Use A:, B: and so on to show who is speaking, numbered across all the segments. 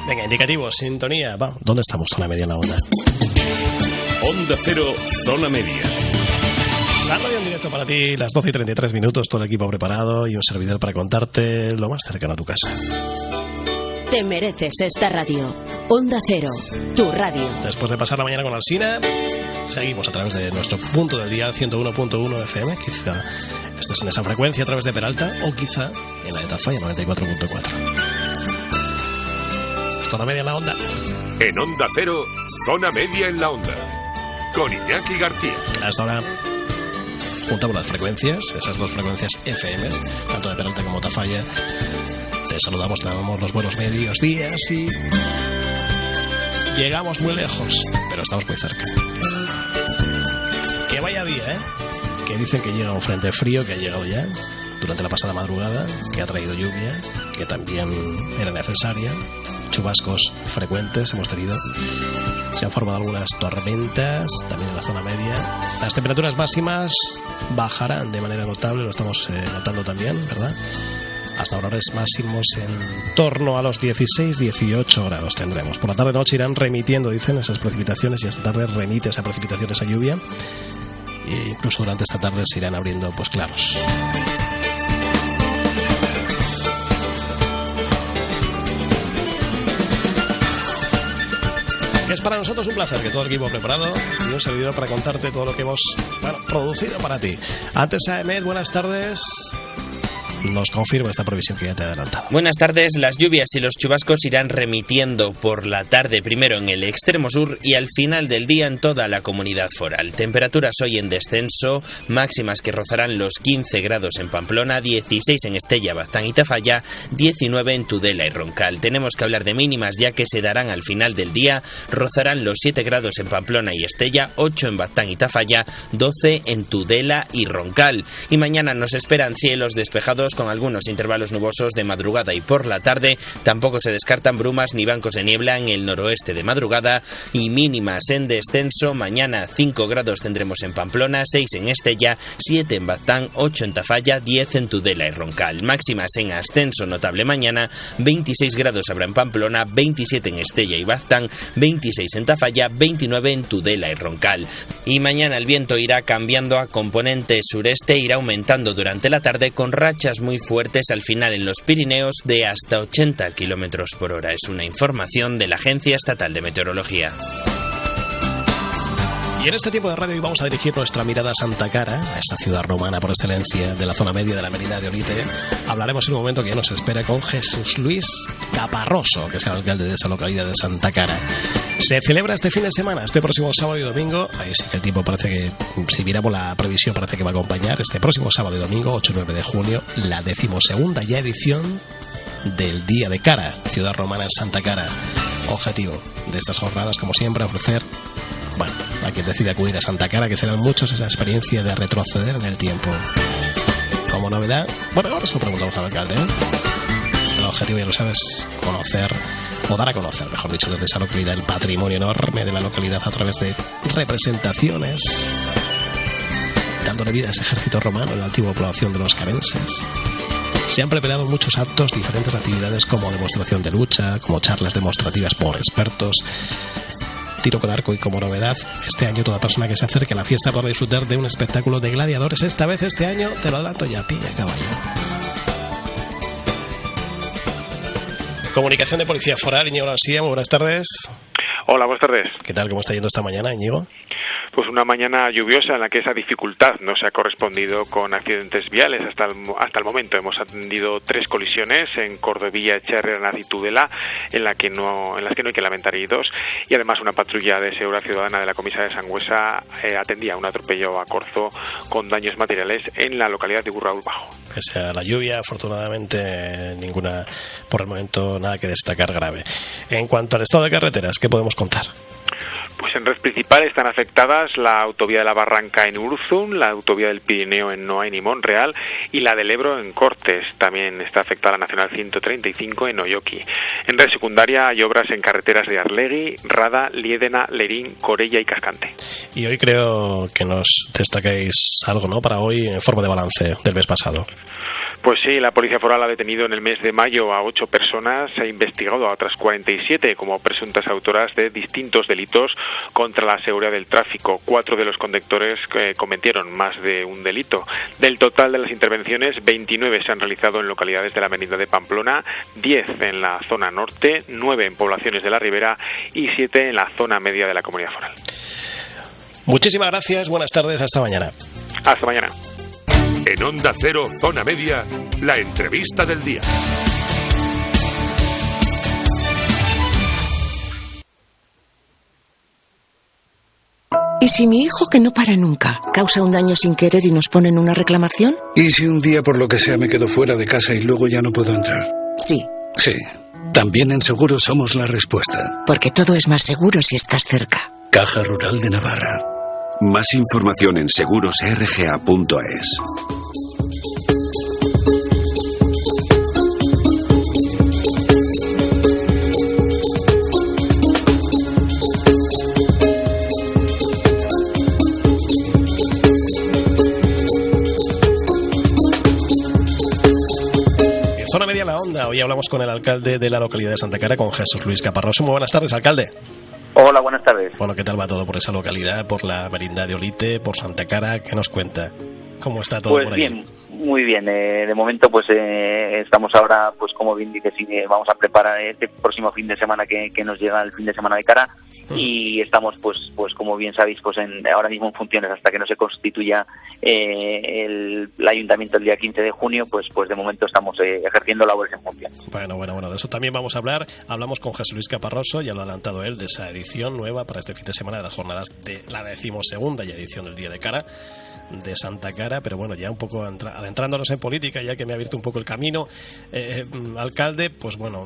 A: Venga, indicativo, sintonía. Va, ¿dónde estamos? Zona media en la onda.
B: Onda Cero, zona media.
A: La radio en directo para ti, las 12:33, todo el equipo preparado y un servidor para contarte lo más cercano a tu casa.
C: Te mereces esta radio. Onda Cero, tu radio.
A: Después de pasar la mañana con Alsina, seguimos a través de nuestro punto del día 101.1 FM. Quizá estés en esa frecuencia a través de Peralta o quizá en la de Tafalla 94.4. Zona media en la onda.
B: En Onda Cero, zona media en la onda. Con Iñaki García.
A: Hasta ahora juntamos las frecuencias, esas dos frecuencias FMs, tanto de Peralta como Tafalla. Te saludamos, te damos los buenos medios días y llegamos muy lejos, pero estamos muy cerca. Que vaya día, que dicen que llega un frente frío que ha llegado ya durante la pasada madrugada, que ha traído lluvia, que también era necesaria. Chubascos frecuentes hemos tenido. Se han formado algunas tormentas también en la zona media. Las temperaturas máximas bajarán de manera notable, lo estamos notando también, ¿verdad? Hasta valores máximos en torno a los 16-18 grados tendremos. Por la tarde-noche irán remitiendo, dicen, esas precipitaciones, y esta tarde remite esa precipitación, esa lluvia. E incluso durante esta tarde se irán abriendo pues claros. Es para nosotros un placer que todo el equipo preparado y un servidor para contarte todo lo que hemos producido para ti. Antes, Ahmed, buenas tardes. Nos confirma esta previsión que ya te he adelantado.
D: Buenas tardes. Las lluvias y los chubascos irán remitiendo por la tarde, primero en el extremo sur y al final del día en toda la comunidad foral. Temperaturas hoy en descenso, máximas que rozarán los 15 grados en Pamplona, 16 en Estella, Baztán y Tafalla, 19 en Tudela y Roncal. Tenemos que hablar de mínimas ya que se darán al final del día, rozarán los 7 grados en Pamplona y Estella, 8 en Baztán y Tafalla, 12 en Tudela y Roncal. Y mañana nos esperan cielos despejados con algunos intervalos nubosos de madrugada y por la tarde. Tampoco se descartan brumas ni bancos de niebla en el noroeste de madrugada y mínimas en descenso. Mañana 5 grados tendremos en Pamplona, 6 en Estella, 7 en Baztán, 8 en Tafalla, 10 en Tudela y Roncal. Máximas en ascenso notable mañana, 26 grados habrá en Pamplona, 27 en Estella y Baztán, 26 en Tafalla, 29 en Tudela y Roncal. Y mañana el viento irá cambiando a componente sureste, irá aumentando durante la tarde con rachas muy fuertes al final en los Pirineos de hasta 80 km por hora. Es una información de la Agencia Estatal de Meteorología.
A: Y en este tiempo de radio hoy vamos a dirigir nuestra mirada a Santa Cara, a esta ciudad romana por excelencia de la zona media de la Merindad de Olite. Hablaremos en un momento que ya nos espera con Jesús Luis Caparroso, que es el alcalde de esa localidad de Santa Cara. Se celebra este fin de semana, este próximo sábado y domingo. Ahí sí que el tiempo parece que, si miramos la previsión, parece que va a acompañar. Este próximo sábado y domingo, 8 y 9 de junio, la 12ª ya edición del Día de Cara, ciudad romana en Santa Cara. Objetivo de estas jornadas, como siempre, ofrecer, bueno, a quien decide acudir a Santa Cara, que serán muchos, esa experiencia de retroceder en el tiempo. Como novedad, bueno, ahora se lo preguntamos al alcalde, El objetivo, ya lo sabes, conocer, o dar a conocer, mejor dicho, desde esa localidad, el patrimonio enorme de la localidad a través de representaciones, dándole vida a ese ejército romano en la antigua población de los carenses. Se han preparado muchos actos, diferentes actividades como demostración de lucha, como charlas demostrativas por expertos, tiro con arco y, como novedad, este año toda persona que se acerque a la fiesta podrá disfrutar de un espectáculo de gladiadores. Esta vez, este año, te lo adelanto ya, pilla caballo. Comunicación de Policía Foral, Íñigo García, muy buenas tardes.
E: Hola, buenas tardes.
A: ¿Qué tal? ¿Cómo está yendo esta mañana, Íñigo?
E: Pues una mañana lluviosa en la que esa dificultad no se ha correspondido con accidentes viales hasta el momento. Hemos atendido 3 colisiones en Cordovilla, Echerri, Aranaz y Tudela, en las que no hay que lamentar heridos, y además una patrulla de seguridad ciudadana de la comisaría de Sangüesa atendía un atropello a corzo con daños materiales en la localidad de Burraúl Bajo.
A: Pese a la lluvia, afortunadamente ninguna, por el momento, nada que destacar grave. En cuanto al estado de carreteras, ¿qué podemos contar?
E: Pues en red principal están afectadas la autovía de la Barranca en Urzún, la autovía del Pirineo en Noain y Monreal y la del Ebro en Cortes. También está afectada la Nacional 135 en Oyoki. En red secundaria hay obras en carreteras de Arlegui, Rada, Liédena, Lerín, Corella y Cascante.
A: Y hoy creo que nos destacáis algo, ¿no?, para hoy en forma de balance del mes pasado.
E: Pues sí, la Policía Foral ha detenido en el mes de mayo a 8 personas, ha investigado a otras 47 como presuntas autoras de distintos delitos contra la seguridad del tráfico. 4 de los conductores cometieron más de un delito. Del total de las intervenciones, 29 se han realizado en localidades de la Avenida de Pamplona, 10 en la zona norte, 9 en poblaciones de la Ribera y 7 en la zona media de la Comunidad Foral.
A: Muchísimas gracias, buenas tardes, hasta mañana.
E: Hasta mañana.
B: En Onda Cero, Zona Media, la entrevista del día.
F: ¿Y si mi hijo, que no para nunca, causa un daño sin querer y nos ponen una reclamación?
G: ¿Y si un día por lo que sea me quedo fuera de casa y luego ya no puedo entrar?
F: Sí.
G: Sí. También en Seguros somos la respuesta.
F: Porque todo es más seguro si estás cerca.
G: Caja Rural de Navarra.
H: Más información en segurosrga.es.
A: Zona Media La Onda. Hoy hablamos con el alcalde de la localidad de Santa Cara, con Jesús Luis Caparroso. Muy buenas tardes, alcalde.
I: Hola, buenas tardes.
A: Bueno, ¿qué tal va todo por esa localidad, por la Merindad de Olite, por Santa Cara? ¿Qué nos cuenta? ¿Cómo está todo por ahí?
I: Pues bien, muy bien. De momento, pues estamos ahora, pues como bien dices, vamos a preparar este próximo fin de semana que nos llega el fin de semana de Cara y estamos, pues como bien sabéis, pues ahora mismo en funciones hasta que no se constituya el ayuntamiento el día 15 de junio, pues de momento estamos ejerciendo labores en funciones.
A: Bueno, de eso también vamos a hablar. Hablamos con Jesús Luis Caparroso, ya lo ha adelantado él, de esa edición nueva para este fin de semana de las jornadas de la 12ª ya edición del Día de Cara de Santa Cara, pero bueno, ya un poco adentrándonos en política, ya que me ha abierto un poco el camino, alcalde, pues bueno,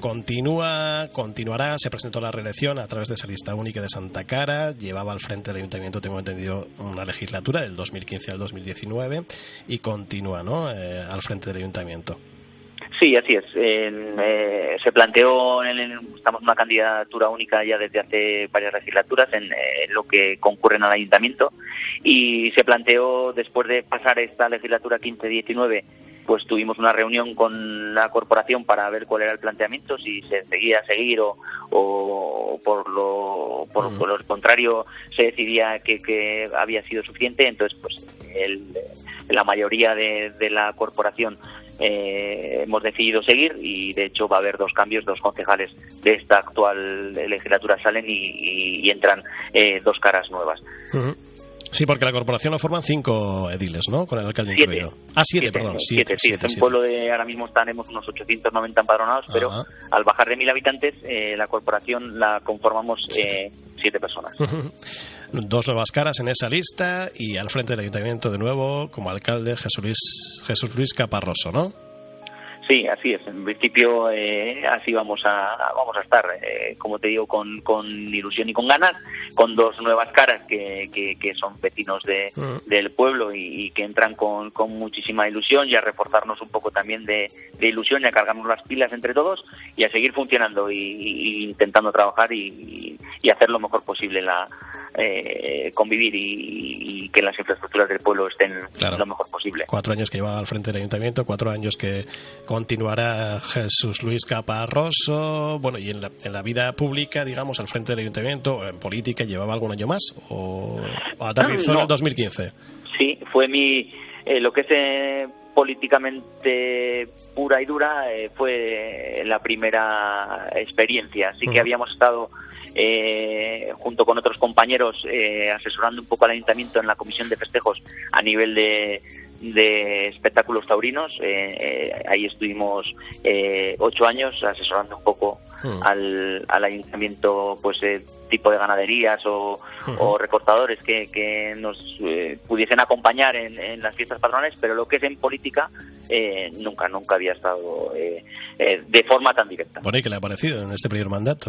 A: continuará, se presentó la reelección a través de esa lista única de Santa Cara, llevaba al frente del ayuntamiento, tengo entendido, una legislatura del 2015 al 2019 y continúa, ¿no?, al frente del ayuntamiento.
I: Sí, así es. Se planteó, estamos en una candidatura única ya desde hace varias legislaturas en lo que concurren al ayuntamiento y se planteó después de pasar esta legislatura 15-19, pues tuvimos una reunión con la corporación para ver cuál era el planteamiento, si se seguía a seguir o por lo contrario se decidía que había sido suficiente. Entonces, pues la mayoría de la corporación hemos decidido seguir y de hecho va a haber 2 cambios, 2 concejales de esta actual legislatura salen y entran 2 caras nuevas. Uh-huh.
A: Sí, porque la corporación lo forman 5 ediles, ¿no? Con el alcalde incluido.
I: 7, perdón. 7. Sí, es un pueblo de, ahora mismo tenemos unos 890 empadronados, pero al bajar de 1.000 habitantes, la corporación la conformamos 7 personas.
A: 2 nuevas caras en esa lista y al frente del ayuntamiento de nuevo, como alcalde, Jesús Luis Caparroso, ¿no?
I: Sí, así es. En principio así vamos a estar, como te digo, con ilusión y con ganas, con 2 nuevas caras que son vecinos del pueblo y que entran con muchísima ilusión y a reforzarnos un poco también de ilusión y a cargarnos las pilas entre todos y a seguir funcionando y intentando trabajar y hacer lo mejor posible, convivir y que las infraestructuras del pueblo estén lo mejor posible.
A: 4 años que lleva al frente del ayuntamiento, 4 años que continuará Jesús Luis Caparroso. Bueno, y en la vida pública, digamos, al frente del ayuntamiento, en política, ¿llevaba algún año más o aterrizó en el 2015?
I: Sí, fue lo que es políticamente pura y dura, fue la primera experiencia. Así que habíamos estado junto con otros compañeros asesorando un poco al ayuntamiento en la comisión de festejos a nivel de espectáculos taurinos. Ahí estuvimos 8 años asesorando un poco al ayuntamiento, pues tipo de ganaderías o recortadores que nos pudiesen acompañar en las fiestas patronales, pero lo que es en política nunca había estado de forma tan directa.
A: Bueno, ¿y qué le ha parecido en este primer mandato?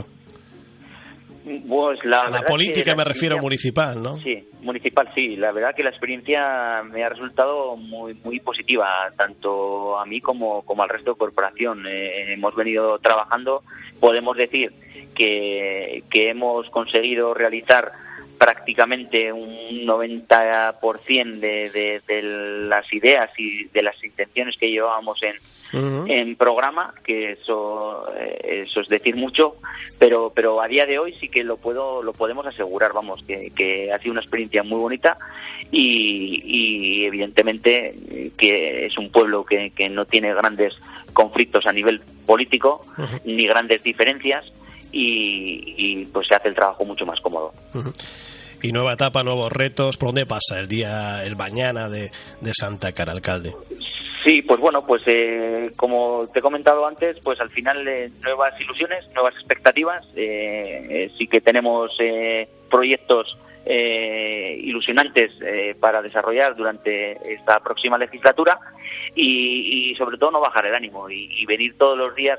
I: Pues la
A: política me refiero municipal, ¿no?
I: Sí, municipal, sí. La verdad que la experiencia me ha resultado muy muy positiva, tanto a mí como al resto de corporación. Hemos venido trabajando, podemos decir que hemos conseguido realizar prácticamente un 90% de las ideas y de las intenciones que llevábamos en programa, que eso es decir mucho, pero a día de hoy sí que lo podemos asegurar, vamos, que ha sido una experiencia muy bonita y evidentemente que es un pueblo que no tiene grandes conflictos a nivel político ni grandes diferencias y pues se hace el trabajo mucho más cómodo.
A: Y nueva etapa, nuevos retos. ¿Por dónde pasa el mañana de Santa Cara, alcalde?
I: Sí, pues bueno, pues como te he comentado antes, pues al final nuevas ilusiones, nuevas expectativas. Sí que tenemos proyectos ilusionantes para desarrollar durante esta próxima legislatura y sobre todo no bajar el ánimo y venir todos los días,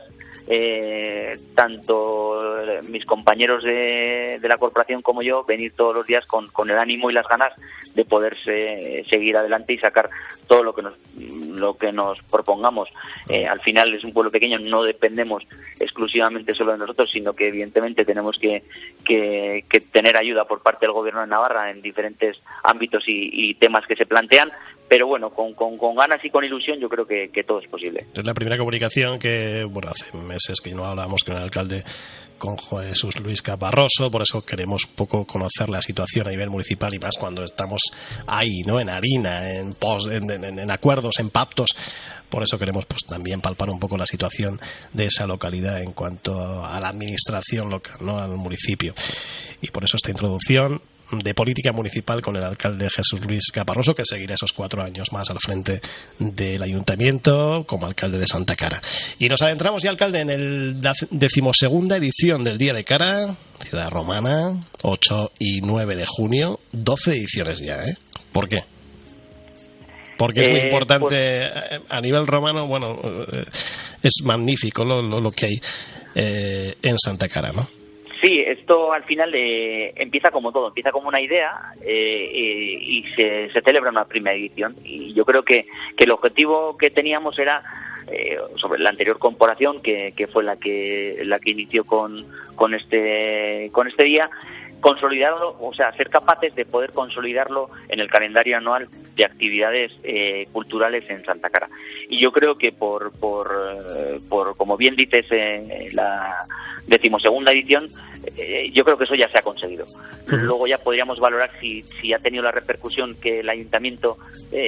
I: tanto mis compañeros de la corporación como yo, venir todos los días con el ánimo y las ganas de poder seguir adelante y sacar todo lo que nos propongamos. Al final es un pueblo pequeño, no dependemos exclusivamente solo de nosotros, sino que evidentemente tenemos que tener ayuda por parte del Gobierno de Navarra en diferentes ámbitos y temas que se plantean, pero bueno, con ganas y con ilusión yo creo que todo es posible.
A: Es la primera comunicación que, bueno, hace meses que no hablábamos con el alcalde, con Jesús Luis Caparroso, por eso queremos un poco conocer la situación a nivel municipal y más cuando estamos ahí, ¿no? En harina, en acuerdos, en pactos. Por eso queremos pues también palpar un poco la situación de esa localidad en cuanto a la administración local, ¿no? Al municipio. Y por eso esta introducción de política municipal con el alcalde Jesús Luis Caparroso, que seguirá esos 4 años más al frente del ayuntamiento como alcalde de Santa Cara. Y nos adentramos ya, alcalde, en el 12ª edición del Día de Cara, Ciudad Romana, 8 y 9 de junio, 12 ediciones ya, ¿eh? ¿Por qué? Porque es muy importante a nivel romano, bueno, es magnífico lo que hay en Santa Cara, ¿no?
I: Sí, esto al final empieza como todo, empieza como una idea y se celebra una primera edición. Y yo creo que el objetivo que teníamos era, sobre la anterior corporación, que fue la que inició con este día, consolidarlo, o sea, ser capaces de poder consolidarlo en el calendario anual de actividades culturales en Santa Cara. Y yo creo que por como bien dices, la 12ª edición, yo creo que eso ya se ha conseguido. Luego ya podríamos valorar si ha tenido la repercusión que el ayuntamiento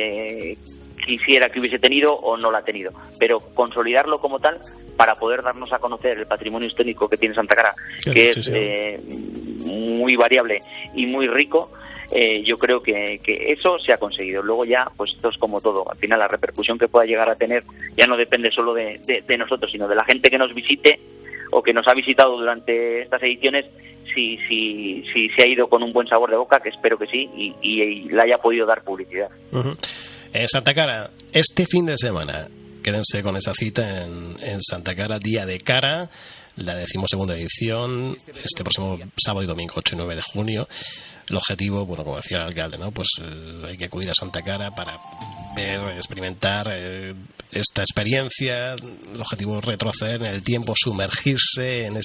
I: quisiera que hubiese tenido o no la ha tenido, pero consolidarlo como tal para poder darnos a conocer el patrimonio histórico que tiene Santa Cara, que es muy variable y muy rico. Yo creo que eso se ha conseguido. Luego ya, pues esto es como todo, al final la repercusión que pueda llegar a tener ya no depende solo de nosotros, sino de la gente que nos visite o que nos ha visitado durante estas ediciones, si se ha ido con un buen sabor de boca, que espero que sí, y le haya podido dar publicidad.
A: Santa Cara, este fin de semana, quédense con esa cita en Santa Cara, Día de Cara, la 12ª edición, este próximo sábado y domingo, 8 y 9 de junio. El objetivo, bueno, como decía el alcalde, ¿no? Pues hay que acudir a Santa Cara para ver, experimentar esta experiencia. El objetivo es retroceder en el tiempo, sumergirse en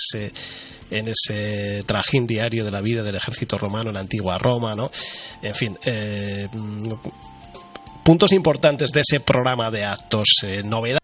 A: ese trajín diario de la vida del ejército romano en la antigua Roma, ¿no? En fin, puntos importantes de ese programa de actos, novedades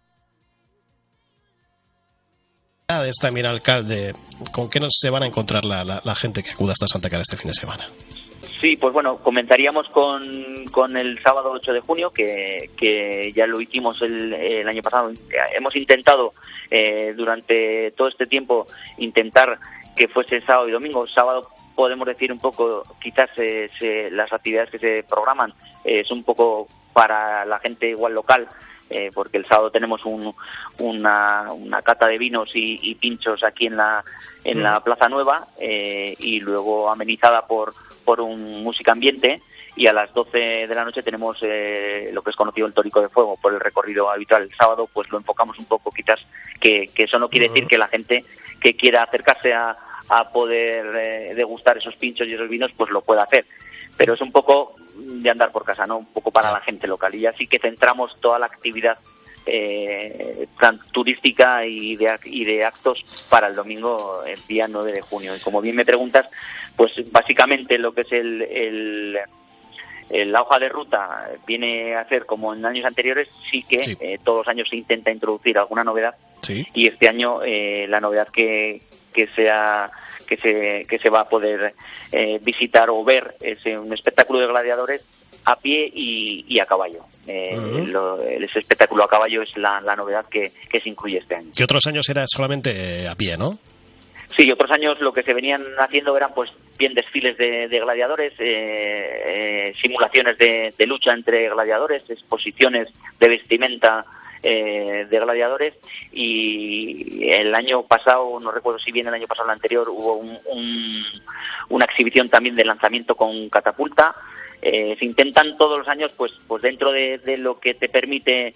A: también, alcalde. ¿Con qué se van a encontrar la gente que acuda hasta Santa Cara este fin de semana?
I: Sí, pues bueno, comentaríamos con el sábado 8 de junio, que ya lo hicimos el año pasado. Hemos intentado durante todo este tiempo intentar que fuese sábado y domingo. Sábado podemos decir un poco, quizás las actividades que se programan es un poco para la gente igual local, porque el sábado tenemos una cata de vinos y pinchos aquí en la Plaza Nueva, y luego amenizada por un música ambiente, y a las 12 de la noche tenemos lo que es conocido el Tórico de Fuego, por el recorrido habitual. El sábado pues lo enfocamos un poco, quizás que eso no quiere decir que la gente que quiera acercarse a poder degustar esos pinchos y esos vinos pues lo pueda hacer, pero es un poco de andar por casa, ¿no? Un poco para la gente local, y así que centramos toda la actividad turística y de actos para el domingo, el día 9 de junio. Y como bien me preguntas, pues básicamente lo que es la hoja de ruta viene a ser como en años anteriores, sí que todos los años se intenta introducir alguna novedad, y este año la novedad que se va a poder visitar o ver es un espectáculo de gladiadores a pie y a caballo. Ese espectáculo a caballo es la novedad que se incluye este año.
A: Que otros años era solamente a pie, ¿no?
I: Sí, otros años lo que se venían haciendo eran pues bien desfiles de gladiadores, simulaciones de lucha entre gladiadores, exposiciones de vestimenta de gladiadores, y el año pasado, no recuerdo si bien el año pasado o el anterior, hubo una exhibición también de lanzamiento con catapulta. Se intentan todos los años pues dentro de lo que te permite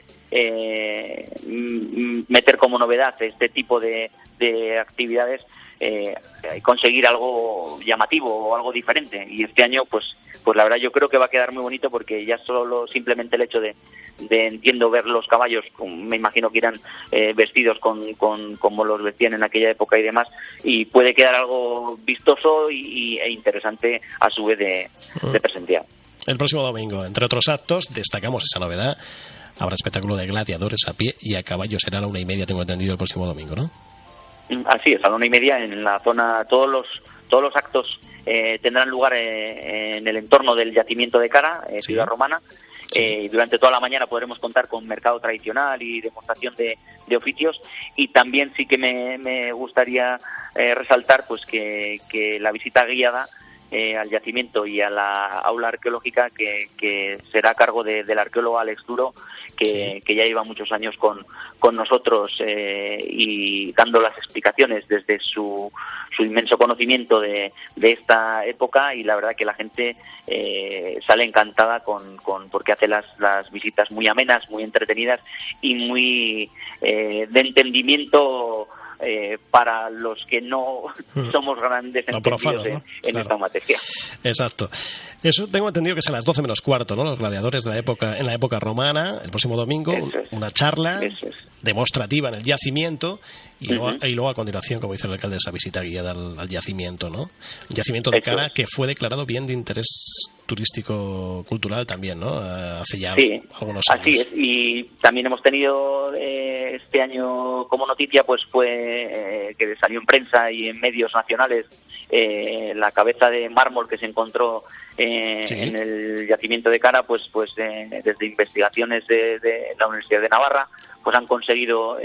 I: meter como novedad este tipo de actividades, conseguir algo llamativo o algo diferente. Y este año pues la verdad yo creo que va a quedar muy bonito, porque ya solo simplemente el hecho de entiendo ver los caballos, me imagino que irán vestidos como los vestían en aquella época y demás, y puede quedar algo vistoso e interesante a su vez de presenciar.
A: El próximo domingo, entre otros actos, destacamos esa novedad. Habrá espectáculo de gladiadores a pie y a caballo. Será a la 1:30, tengo entendido, el próximo domingo, ¿no?
I: Así es, a la 1:30 en la zona. Todos los actos tendrán lugar en el entorno del yacimiento de Cara, Ciudad Romana. Durante toda la mañana podremos contar con mercado tradicional y demostración de oficios, y también sí que me gustaría resaltar pues que la visita guiada al yacimiento y a la aula arqueológica que será a cargo del arqueólogo Alex Duro, que ya lleva muchos años con nosotros y dando las explicaciones desde su inmenso conocimiento de esta época, y la verdad que la gente sale encantada porque hace las visitas muy amenas, muy entretenidas y muy de entendimiento para los que no somos grandes entendidos en esta materia.
A: Exacto. Eso tengo entendido que es a las 12 menos cuarto, ¿no? Los gladiadores en la época romana, el próximo domingo, una charla demostrativa en el yacimiento, y luego a continuación, como dice el alcalde, esa visita guiada al yacimiento, ¿no? Un yacimiento de Cara que fue declarado bien de interés turístico cultural también, ¿no? Hace ya algunos años.
I: Así es, y también hemos tenido este año como noticia, pues fue que salió en prensa y en medios nacionales la cabeza de mármol que se encontró en el yacimiento de Cara, pues desde investigaciones de la Universidad de Navarra, pues han conseguido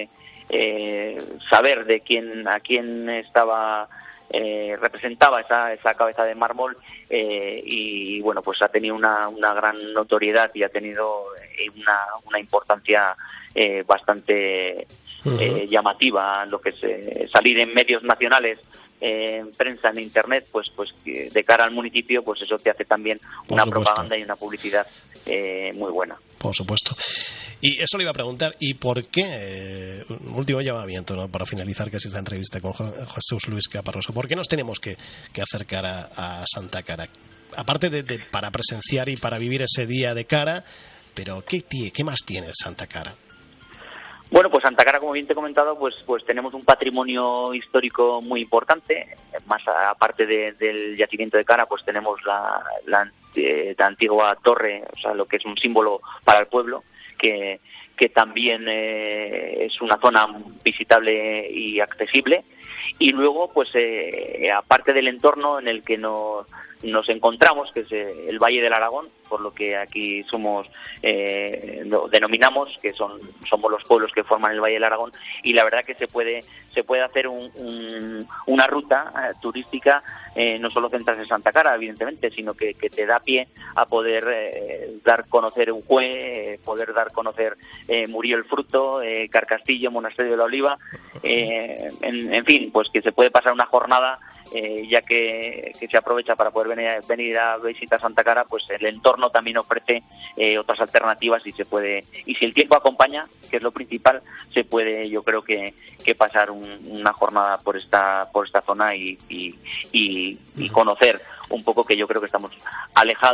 I: saber a quién estaba representaba esa cabeza de mármol, y bueno, pues ha tenido una gran notoriedad y ha tenido una importancia bastante llamativa, lo que es salir en medios nacionales, en prensa, en internet, pues de cara al municipio, pues eso te hace también una propaganda y una publicidad muy buena.
A: Por supuesto. Y eso le iba a preguntar, ¿y por qué? Un último llamamiento, ¿no?, para finalizar casi esta entrevista con Jesús Luis Caparroso. ¿Por qué nos tenemos que acercar a Santa Cara? Aparte de para presenciar y para vivir ese día de Cara, pero ¿qué más tiene Santa Cara?
I: Bueno, pues Santa Cara, como bien te he comentado, pues tenemos un patrimonio histórico muy importante. Más aparte del yacimiento de Cara, pues tenemos la antigua torre, o sea, lo que es un símbolo para el pueblo, que también es una zona visitable y accesible. Y luego, pues aparte del entorno en el que nos encontramos, que es el Valle del Aragón, por lo que aquí lo denominamos, que somos los pueblos que forman el Valle del Aragón, y la verdad que se puede hacer una ruta turística, no solo centrarse en Santa Cara, evidentemente, sino que te da pie a poder dar a conocer Ujue, poder dar a conocer Murió el Fruto, Carcastillo, Monasterio de la Oliva, en fin, pues que se puede pasar una jornada, ya que se aprovecha para poder venir a visitar Santa Cara, pues el entorno también ofrece otras alternativas, y si el tiempo acompaña, que es lo principal, se puede, yo creo que pasar una jornada por esta zona y conocer un poco, que yo creo que estamos alejados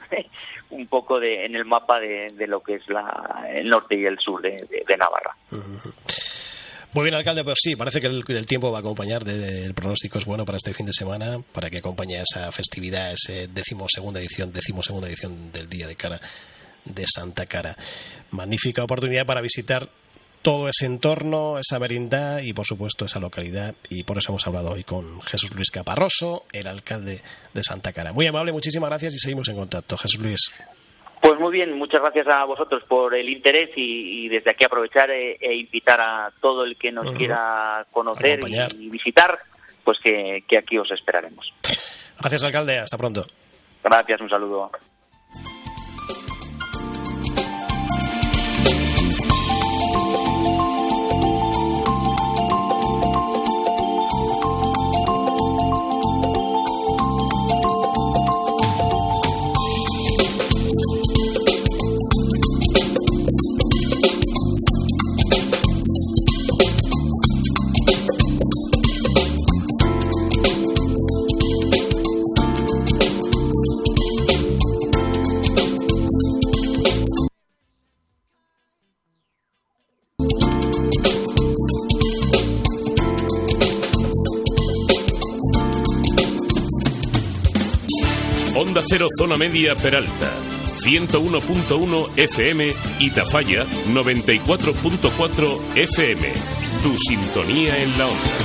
I: un poco en el mapa de lo que es el norte y el sur de Navarra.
A: Muy bien, alcalde, pues sí, parece que el tiempo va a acompañar, el pronóstico es bueno para este fin de semana, para que acompañe esa festividad, ese decimosegunda edición del Día de Cara de Santa Cara. Magnífica oportunidad para visitar todo ese entorno, esa merindad y, por supuesto, esa localidad. Y por eso hemos hablado hoy con Jesús Luis Caparroso, el alcalde de Santa Cara. Muy amable, muchísimas gracias y seguimos en contacto. Jesús Luis.
I: Pues muy bien, muchas gracias a vosotros por el interés y desde aquí aprovechar e invitar a todo el que nos quiera conocer y visitar, pues que aquí os esperaremos.
A: Gracias, alcalde. Hasta pronto.
I: Gracias, un saludo.
B: Onda Cero Zona Media Peralta, 101.1 FM y Tafalla 94.4 FM. Tu sintonía en la onda.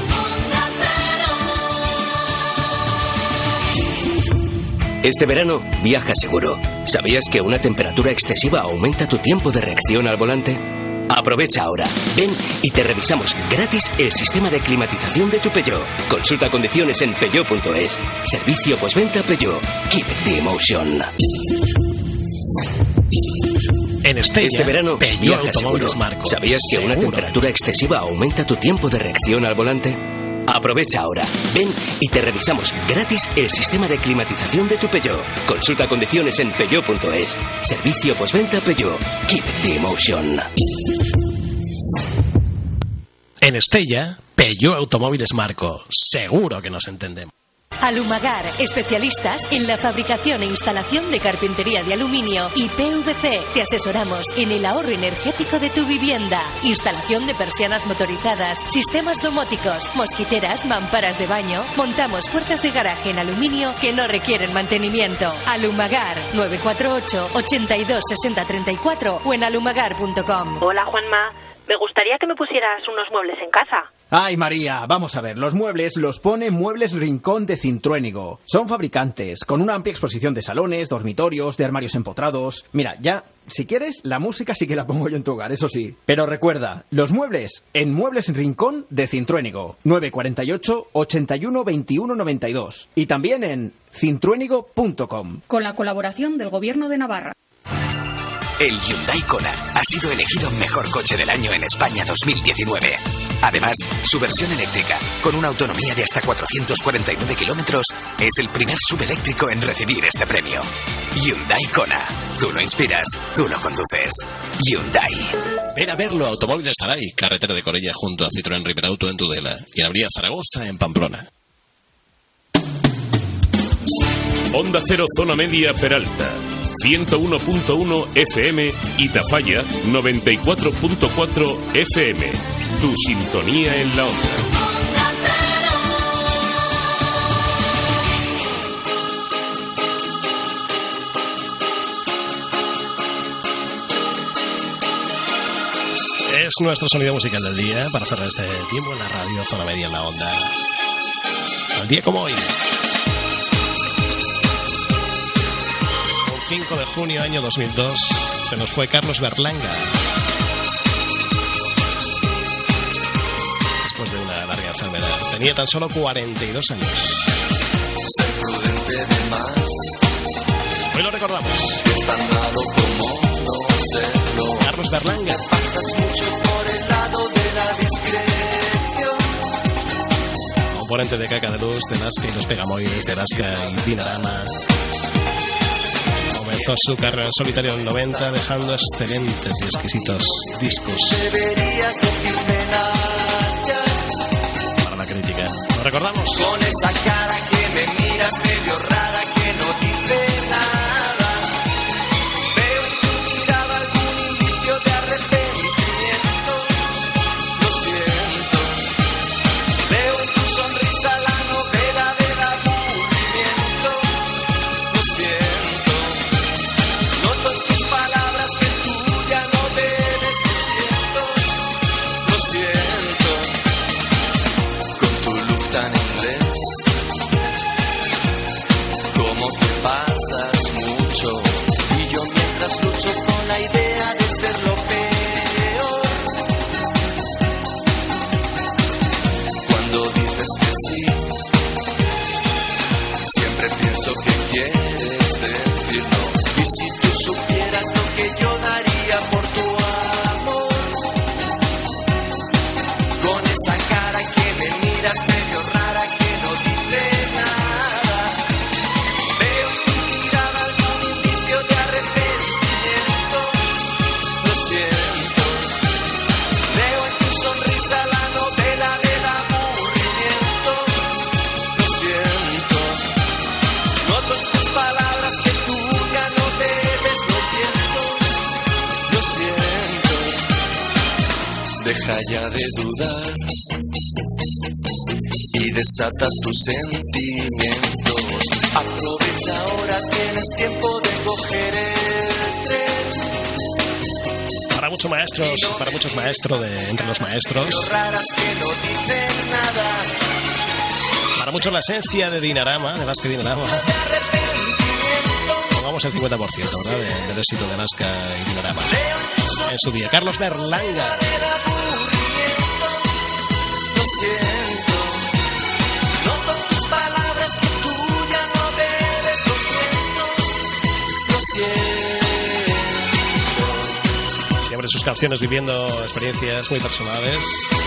J: Este verano viaja seguro. ¿Sabías que una temperatura excesiva aumenta tu tiempo de reacción al volante? Aprovecha ahora. Ven y te revisamos gratis el sistema de climatización de tu Peugeot. Consulta condiciones en peugeot.es. Servicio postventa Peugeot. Keep the emotion.
A: En Estella,
J: este verano viaja seguro.
A: Marco.
J: ¿Sabías que una temperatura excesiva aumenta tu tiempo de reacción al volante? Aprovecha ahora. Ven y te revisamos gratis el sistema de climatización de tu Peugeot. Consulta condiciones en peugeot.es. Servicio postventa Peugeot. Keep the emotion.
A: En Estella, Peugeot Automóviles Marco. Seguro que nos entendemos.
K: Alumagar, especialistas en la fabricación e instalación de carpintería de aluminio y PVC. Te asesoramos en el ahorro energético de tu vivienda. Instalación de persianas motorizadas, sistemas domóticos, mosquiteras, mamparas de baño. Montamos puertas de garaje en aluminio que no requieren mantenimiento. Alumagar, 948 82 60 34 o en alumagar.com.
L: Hola, Juanma. Me gustaría que me pusieras unos muebles en casa.
M: Ay, María, vamos a ver, los muebles los pone Muebles Rincón de Cintruénigo. Son fabricantes, con una amplia exposición de salones, dormitorios, de armarios empotrados. Mira, ya, si quieres, la música sí que la pongo yo en tu hogar, eso sí. Pero recuerda, los muebles en Muebles Rincón de Cintruénigo, 948 81 21 92. Y también en cintruénigo.com.
N: Con la colaboración del Gobierno de Navarra.
O: El Hyundai Kona ha sido elegido mejor coche del año en España 2019. Además, su versión eléctrica, con una autonomía de hasta 449 kilómetros, es el primer subeléctrico en recibir este premio. Hyundai Kona. Tú lo inspiras, tú lo conduces. Hyundai.
P: Ven a verlo a Automóviles Taray, carretera de Corella junto a Citroën Riberauto en Tudela y en Avenida Zaragoza en Pamplona.
B: Onda Cero Zona Media Peralta, 101.1 FM y Tafalla 94.4 FM. Tu sintonía en la onda.
A: Es nuestro sonido musical del día para cerrar este tiempo en la radio Zona Media en la onda. Al día como hoy. 5 de junio, año 2002, se nos fue Carlos Berlanga. Después de una larga enfermedad. Tenía tan solo 42 años. Hoy lo recordamos. Carlos Berlanga. Componente de Caca de Luz, de Nazca y los Pegamoides, de Nazca y Dinarama. Comenzó su carrera en solitario en el 90, dejando excelentes y exquisitos discos para la crítica. ¿Lo recordamos?
Q: Con esa cara que me miras medio rara, que no dice nada. Como que pasas mucho y yo mientras lucho con la idea de ser lo peor. Cuando dices que sí, siempre pienso que quieres decir no. Y si tú supieras lo que yo daría por tu amor, con esa cara que me miras medio rara que no dice nada, veo en tu mirada algún indicio de arrepentimiento. Lo siento, leo en tu sonrisa la novela del aburrimiento. Lo siento, noto en tus palabras que tú ya no bebes los vientos. Lo siento, deja ya de dudar y desata tus sentimientos. Aprovecha ahora, tienes tiempo de coger el tren.
A: Para muchos maestros entre los maestros,
Q: Raras que no dicen nada.
A: para muchos la esencia de Dinarama, de Alaska y Dinarama. Pongamos el 50%, ¿verdad? Del éxito de Alaska y Dinarama. En su día, Carlos Berlanga.
Q: Lo siento, noto en tus palabras que tú ya no bebes los vientos. Lo siento.
A: Siempre sus canciones viviendo experiencias muy personales.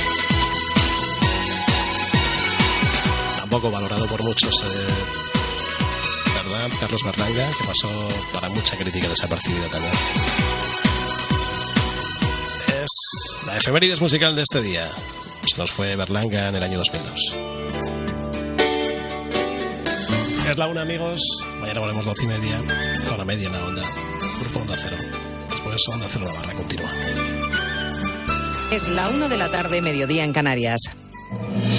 A: Tampoco valorado por muchos, ¿verdad? Carlos Berlanga, que pasó para mucha crítica desapercibida también. Es la efemérides musical de este día. Se nos fue Berlanga en el año 2002. Es la 1, amigos. Mañana volvemos 12:30. Zona media en la onda. Grupo Onda Cero. Después Onda Cero Navarra continúa.
R: Es la 1 de la tarde, mediodía en Canarias.